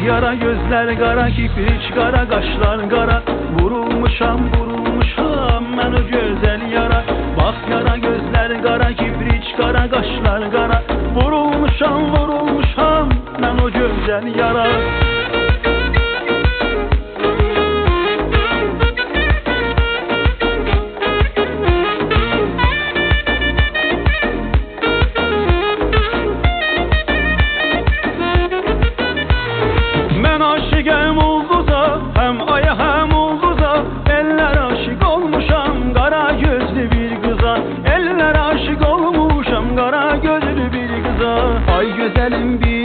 yara gözler kara, kipriç kara, kaşlar kara. Vurulmuşam vurulmuşam ben o güzel yara. Bak yara gözler kara, kipriç kara, kaşlar kara. Vurulmuşam vurulmuşam ben o güzel yara. Aşıkım ulduza, hem aya hem ulduza. Eller aşık olmuşam kara gözlü bir kıza. Eller aşık olmuşam kara gözlü bir kıza. Ay güzelim bir